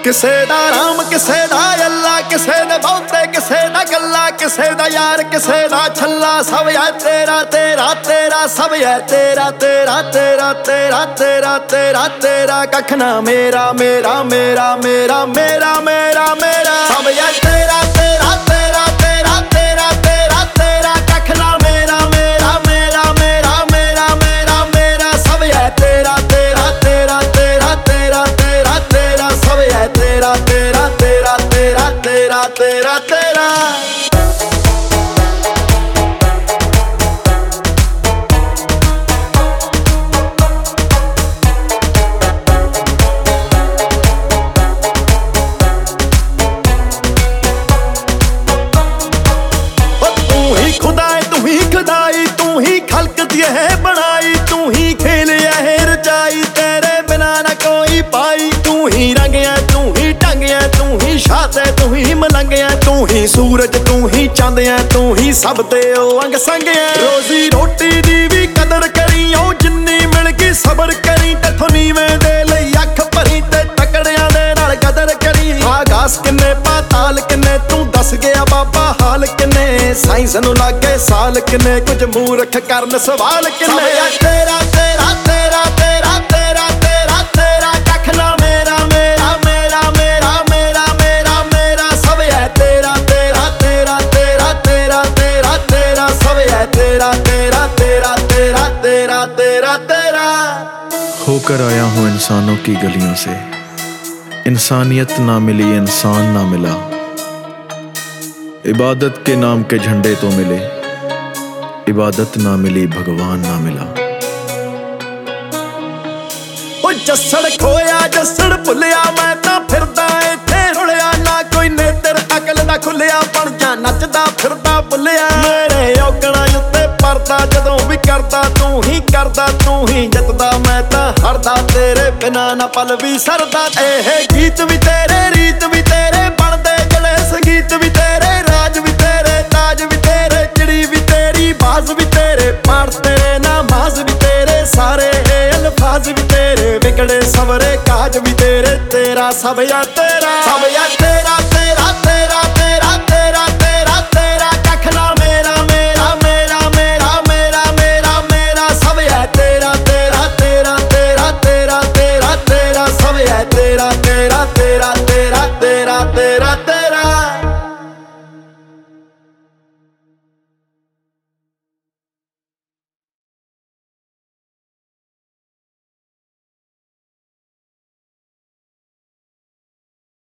ਕਿਸੇ ਦਾ ਰਾਮ ਕਿਸੇ ਦਾ ਅੱਲਾ, ਕਿਸੇ ਦੇ ਬਹੁਤੇ ਕਿਸੇ ਦਾ ਗੱਲਾ, ਕਿਸੇ ਦਾ ਯਾਰ ਕਿਸੇ ਦਾ ਛੱਲਾ। ਸਭ ਹੈ ਤੇਰਾ ਤੇਰਾ ਤੇਰਾ, ਸਭ ਹੈ ਤੇਰਾ ਤੇਰਾ ਤੇਰਾ ਤੇਰਾ ਤੇਰਾ ਤੇਰਾ ਤੇਰਾ। ਕੱਖ ਨਾ ਮੇਰਾ ਮੇਰਾ ਮੇਰਾ ਮੇਰਾ ਮੇਰਾ ਮੇਰਾ ਮੇਰਾ। ਸਭ ਹੈ ਤੇਰਾ ਤੇਰਾ ਤੇਰਾ ਤੇਰਾ ਤੇਰਾ ਤੇਰਾ ਤੇਰਾ। ਕੱਖ ਨਾ ਮੇਰਾ ਮੇਰਾ ਮੇਰਾ ਮੇਰਾ ਮੇਰਾ ਮੇਰਾ ਮੇਰਾ। ਸਭ ਹੈ ਤੇਰਾ ਤੇਰਾ ਤੇਰਾ ਤੇਰਾ ਤੇਰਾ ਤੇਰਾ ਤੇਰਾ। ਸਭ ਹੈ ਤੇਰਾ ਤੇਰਾ ਤੇਰਾ ਤੇਰਾ ਤੇਰਾ ਤੇਰਾ ਤੇਰਾ। खुदाई तू ही खल्क दिए है बनाई, तू ही खेलिया है रचाई। तेरे बिना ना कोई पाई। तू ही रंग है तू ही ढंग है, तू ही छात है तू ही मलंग है। तू ही सूरज तू ही चंद है, तू ही सब ते ओ अंग संग है। रोजी रोटी दी भी कदर करी ओ जिन्नी मिल गई सबर करी। तैथों नीवें दे लई अख भरी ते तकड़ियां दे नाल कदर करी। आकाश किन्ने पाताल किन्ने तू दस गया बाबा हाल किन्ने। साइंस नूं लागे साल किन्ने कुछ मूर्ख करन सवाल किन्ने। तेरा तेरा तेरा तेरा तेरा तेरा तेरा। कख ना मेरा मेरा मेरा मेरा मेरा मेरा मेरा। सब है तेरा तेरा तेरा तेरा तेरा तेरा तेरा। सब है तेरा तेरा तेरा तेरा तेरा तेरा तेरा। होकर आया हूँ इंसानों की गलियों से, इंसानियत ना मिली इंसान ना मिला। इबादत के नाम के झंडे तो मिले, इबादत ना मिली भगवान ना मिला। ओ जस्सड़ खोया जस्सड़ भुलिया, मैं तां फिरदा इत्थे रुलिया। ना कोई नेतर अकल दा खुलिया, बन जा नचदा फिरदा भुलिया। मेरे औगणा उत्ते परदा जदों भी करदा तू ही करदा, तू ही जितदा मैं तां हरदा। तेरे बिना ना पल भी सरदा। एह गीत भी तेरे रीत भी तेरे, बनदे जले संगीत भी तेरे। राज भी तेरे ताज भी तेरे, चिड़ी भी तेरी बाज भी तेरे। पाठ तेरे नमाज भी तेरे, सारे अल्फाज भी तेरे। बिगड़े सवरे काज भी तेरे। तेरा सब या तेरा सब या तेरा।